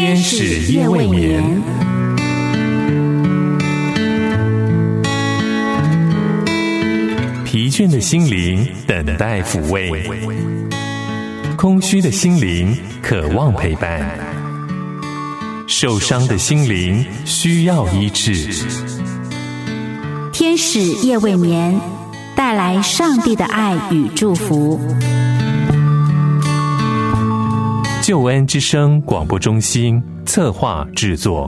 天使夜未眠。疲倦的心灵等待抚慰，空虚的心灵渴望陪伴，受伤的心灵需要医治。 天使夜未眠，带来上帝的爱与祝福。 救恩之声广播中心策划制作。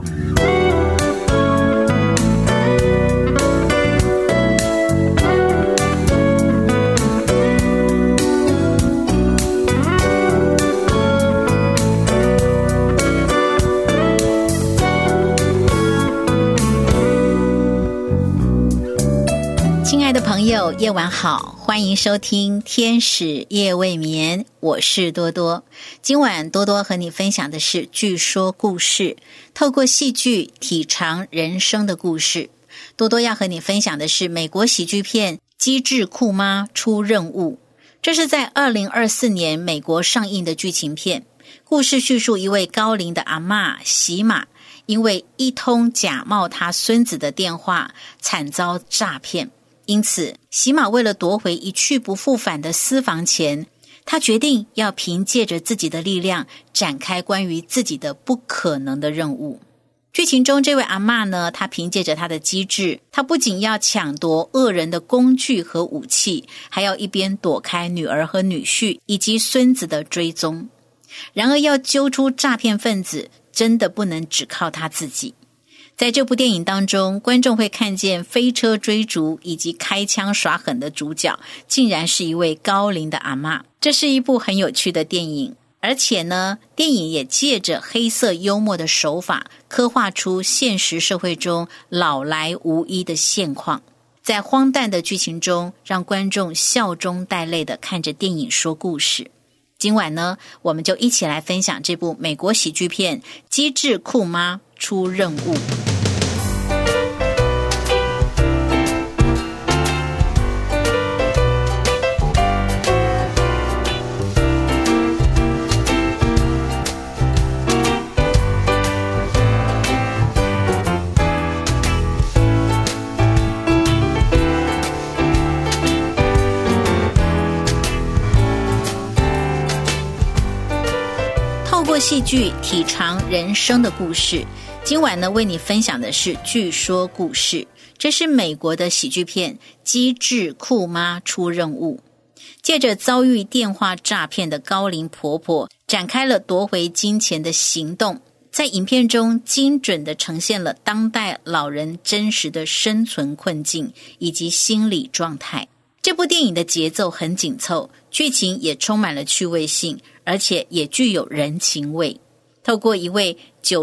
亲爱的朋友，夜晚好，欢迎收听天使夜未眠，我是多多。今晚多多和你分享的是剧说故事，透过戏剧体尝人生的故事。多多要和你分享的是美国喜剧片《机智酷妈出任务》，这是在2024年美国上映的剧情片。故事叙述一位高龄的阿嬷喜玛，因为一通假冒她孙子的电话惨遭诈骗，因此喜玛为了夺回一去不复返的私房钱，他决定要凭借着自己的力量展开关于自己的不可能的任务。剧情中这位阿嬷呢，她凭借着她的机智，她不仅要抢夺恶人的工具和武器，还要一边躲开女儿和女婿以及孙子的追踪。然而要揪出诈骗分子，真的不能只靠她自己。在这部电影当中，观众会看见飞车追逐以及开枪耍狠的主角，竟然是一位高龄的阿嬷。这是一部很有趣的电影，而且呢，电影也借着黑色幽默的手法，刻画出现实社会中老来无依的现况。在荒诞的剧情中，让观众笑中带泪地看着电影说故事。今晚呢，我们就一起来分享这部美国喜剧片《机智酷妈出任务》。透过戏剧体尝人生的故事，今晚呢为你分享的是剧说故事。这是美国的喜剧片《机智酷妈出任务》，借着遭遇电话诈骗的高龄婆婆，展开了夺回金钱的行动。在影片中精准地呈现了当代老人真实的生存困境以及心理状态。这部电影的节奏很紧凑，剧情也充满了趣味性，而且也具有人情味。透过一位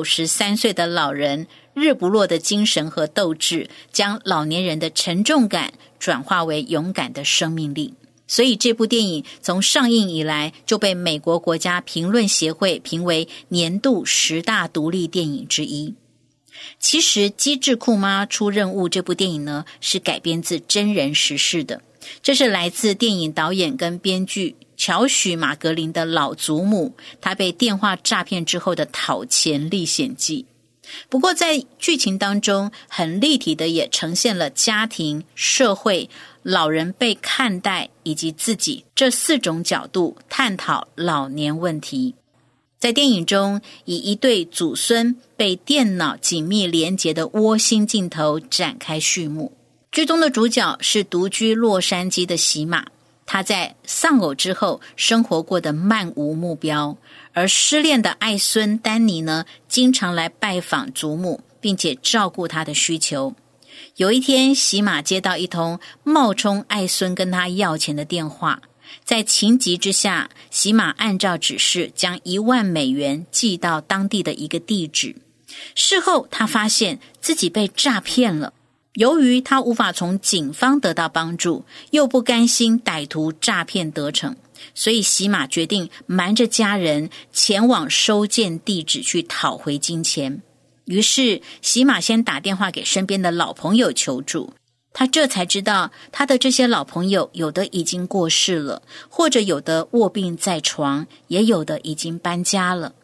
93岁的老人日不落的精神和斗志，将老年人的沉重感转化为勇敢的生命力。所以这部电影从上映以来就被美国国家评论协会评为年度10大独立电影之一。其实《机智酷妈出任务》这部电影呢，是改编自真人实事的。这是来自电影导演跟编剧乔许·马格林的老祖母，她被电话诈骗之后的讨钱历险记。不过在剧情当中，很立体的也呈现了家庭、社会、老人被看待以及自己这4种角度探讨老年问题。在电影中，以一对祖孙被电脑紧密连结的窝心镜头展开序幕。剧中的主角是独居洛杉矶的喜玛，他在丧偶之后生活过得漫无目标，而失恋的爱孙丹尼呢，经常来拜访祖母，并且照顾他的需求。有一天，喜玛接到一通冒充爱孙跟他要钱的电话，在情急之下，喜玛按照指示将$10,000寄到当地的一个地址。事后他发现自己被诈骗了，由于他无法从警方得到帮助，又不甘心歹徒诈骗得逞，所以喜玛决定瞒着家人前往收件地址去讨回金钱。于是喜玛先打电话给身边的老朋友求助，他这才知道他的这些老朋友有的已经过世了，或者有的卧病在床，也有的已经搬家了。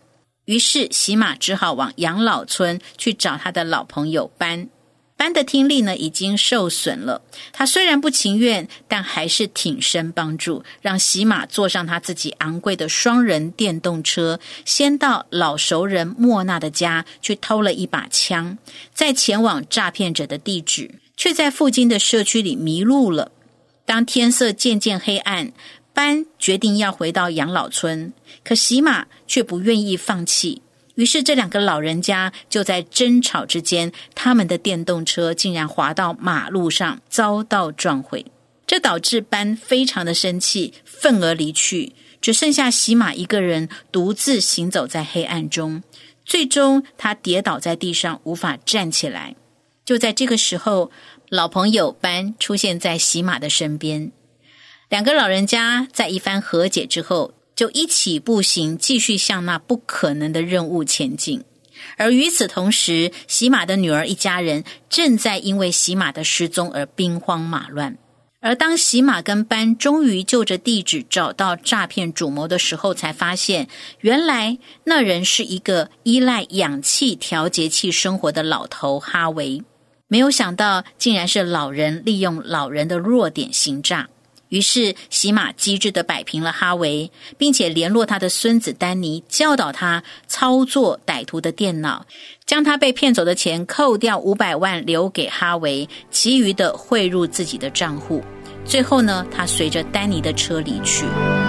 于是喜马只好往养老村去找他的老朋友班。班的听力呢已经受损了，他虽然不情愿，但还是挺身帮助，让喜马坐上他自己昂贵的双人电动车，先到老熟人莫娜的家去偷了一把枪，再前往诈骗者的地址，却在附近的社区里迷路了。当天色渐渐黑暗，班决定要回到养老村，可喜马却不愿意放弃。于是这两个老人家就在争吵之间，他们的电动车竟然滑到马路上，遭到撞毁。这导致班非常的生气，愤而离去，只剩下喜马一个人独自行走在黑暗中。最终他跌倒在地上，无法站起来。就在这个时候，老朋友班出现在喜马的身边。两个老人家在一番和解之后，就一起步行，继续向那不可能的任务前进。而与此同时，喜马的女儿一家人正在因为喜马的失踪而兵荒马乱。而当喜马跟班终于就着地址找到诈骗主谋的时候，才发现原来那人是一个依赖氧气调节器生活的老头哈维。没有想到竟然是老人利用老人的弱点行诈。于是喜马机智地摆平了哈维，并且联络他的孙子丹尼，教导他操作歹徒的电脑，将他被骗走的钱扣掉500万留给哈维，其余的汇入自己的账户。最后呢，他随着丹尼的车离去。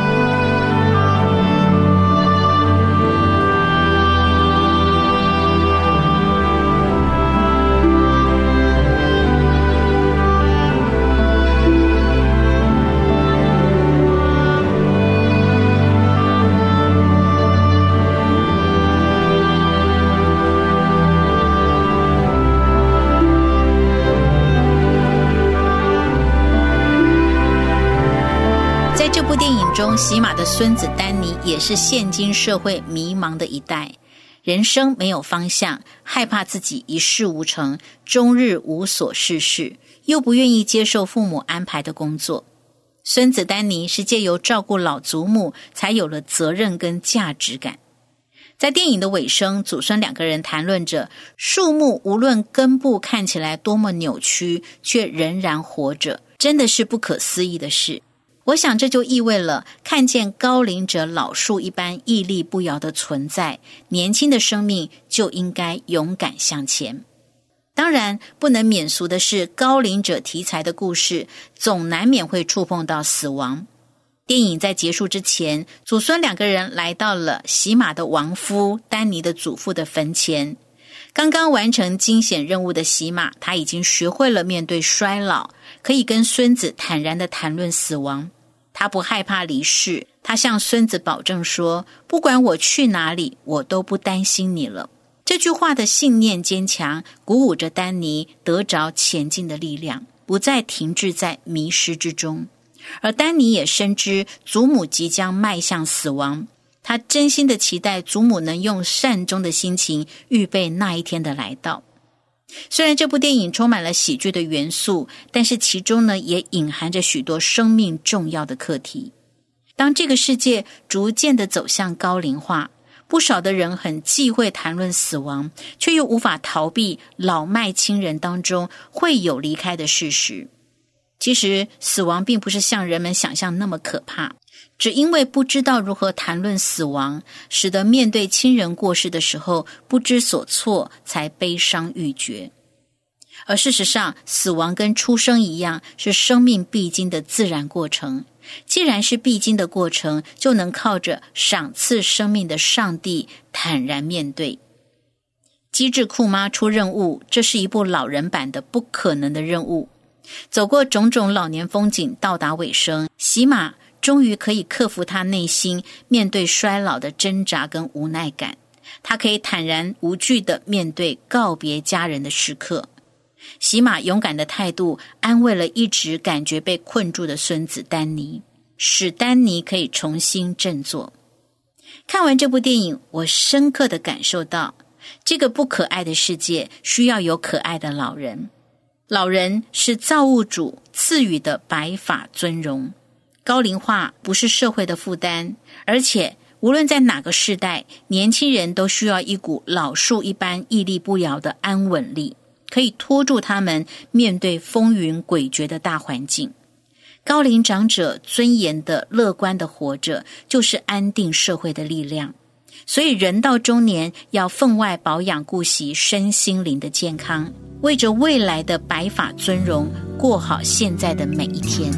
中喜马的孙子丹尼也是现今社会迷茫的一代，人生没有方向，害怕自己一事无成，终日无所事事，又不愿意接受父母安排的工作。孙子丹尼是借由照顾老祖母才有了责任跟价值感。在电影的尾声，祖孙两个人谈论着树木无论根部看起来多么扭曲，却仍然活着，真的是不可思议的事。我想这就意味了看见高龄者老树一般屹立不摇的存在，年轻的生命就应该勇敢向前。当然不能免俗的是，高龄者题材的故事总难免会触碰到死亡。电影在结束之前，祖孙两个人来到了喜马的亡夫丹尼的祖父的坟前。刚刚完成惊险任务的喜马，他已经学会了面对衰老，可以跟孙子坦然地谈论死亡。他不害怕离世，他向孙子保证说，不管我去哪里，我都不担心你了。这句话的信念坚强，鼓舞着丹尼得着前进的力量，不再停滞在迷失之中。而丹尼也深知祖母即将迈向死亡，他真心的期待祖母能用善终的心情预备那一天的来到。虽然这部电影充满了喜剧的元素，但是其中呢也隐含着许多生命重要的课题。当这个世界逐渐的走向高龄化，不少的人很忌讳谈论死亡，却又无法逃避老迈亲人当中会有离开的事实。其实死亡并不是像人们想象那么可怕，只因为不知道如何谈论死亡，使得面对亲人过世的时候不知所措，才悲伤欲绝。而事实上，死亡跟出生一样，是生命必经的自然过程。既然是必经的过程，就能靠着赏赐生命的上帝坦然面对。机智酷妈出任务，这是一部老人版的不可能的任务。走过种种老年风景，到达尾声，喜马终于可以克服他内心面对衰老的挣扎跟无奈感，他可以坦然无惧地面对告别家人的时刻。喜马勇敢的态度安慰了一直感觉被困住的孙子丹尼，使丹尼可以重新振作。看完这部电影，我深刻地感受到，这个不可爱的世界需要有可爱的老人。老人是造物主赐予的白发尊荣，高龄化不是社会的负担，而且无论在哪个世代，年轻人都需要一股老树一般屹立不摇的安稳力，可以拖住他们面对风云诡谲的大环境。高龄长者尊严的乐观的活着，就是安定社会的力量。所以人到中年要分外保养顾惜身心灵的健康，为着未来的白发尊荣，过好现在的每一天。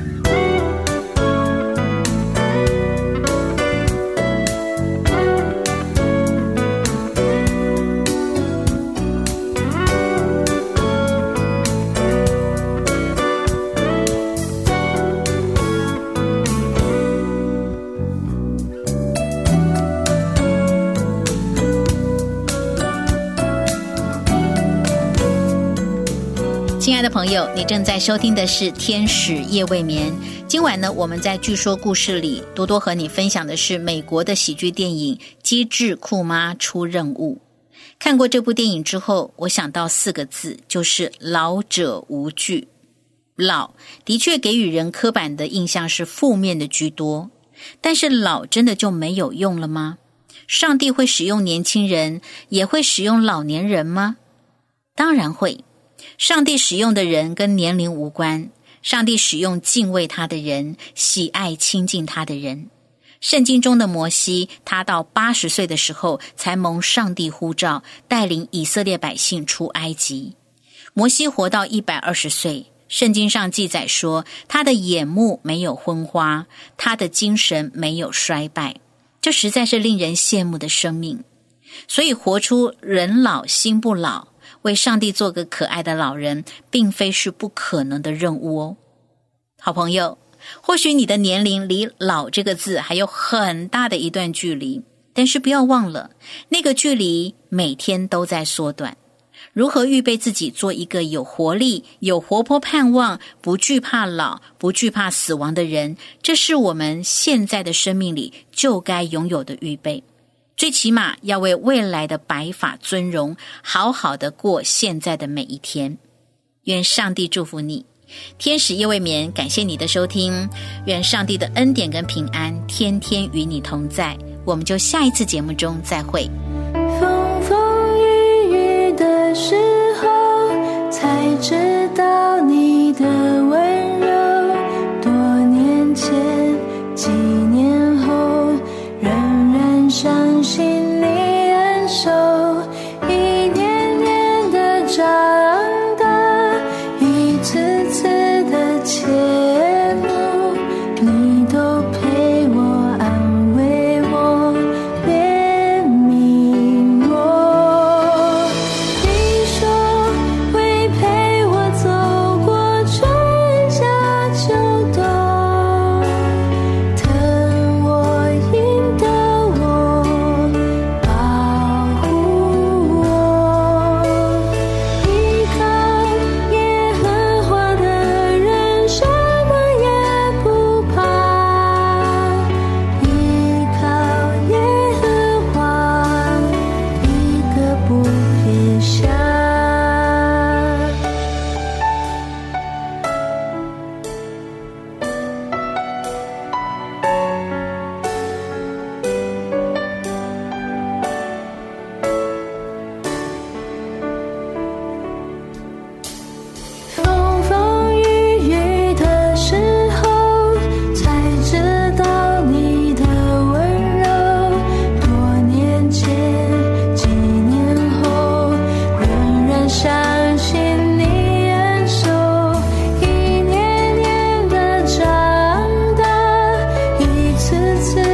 亲爱的朋友，你正在收听的是天使夜未眠。今晚呢，我们在据说故事里多多和你分享的是美国的喜剧电影《机智酷妈出任务》。看过这部电影之后，我想到4个字，就是老者无惧。老的确给予人刻板的印象是负面的居多，但是老真的就没有用了吗？上帝会使用年轻人，也会使用老年人吗？当然会。上帝使用的人跟年龄无关，上帝使用敬畏他的人，喜爱亲近他的人。圣经中的摩西，他到80岁的时候才蒙上帝呼召，带领以色列百姓出埃及。摩西活到120岁，圣经上记载说，他的眼目没有昏花，他的精神没有衰败，这实在是令人羡慕的生命。所以活出人老心不老，为上帝做个可爱的老人，并非是不可能的任务哦。好朋友，或许你的年龄离老这个字还有很大的一段距离，但是不要忘了，那个距离每天都在缩短。如何预备自己做一个有活力、有活泼盼望、不惧怕老、不惧怕死亡的人，这是我们现在的生命里就该拥有的预备。最起码要为未来的白发尊荣，好好的过现在的每一天。愿上帝祝福你。天使夜未眠，感谢你的收听，愿上帝的恩典跟平安天天与你同在。我们就下一次节目中再会。 风风雨雨的时候，才知道你的温柔。多年前，几年后，仍然相信你恩手，一年年的长大，一次次的切慕，你都陪我安慰我怜悯我。你说会陪我走过春夏秋冬，疼我引导我保护我，依靠耶和华的人什么也不怕，依靠耶和华一个不撇下。风风雨雨的时候，才知道你的温柔。多年前，几年后，仍然相信你恩手，一年年的长大，一次次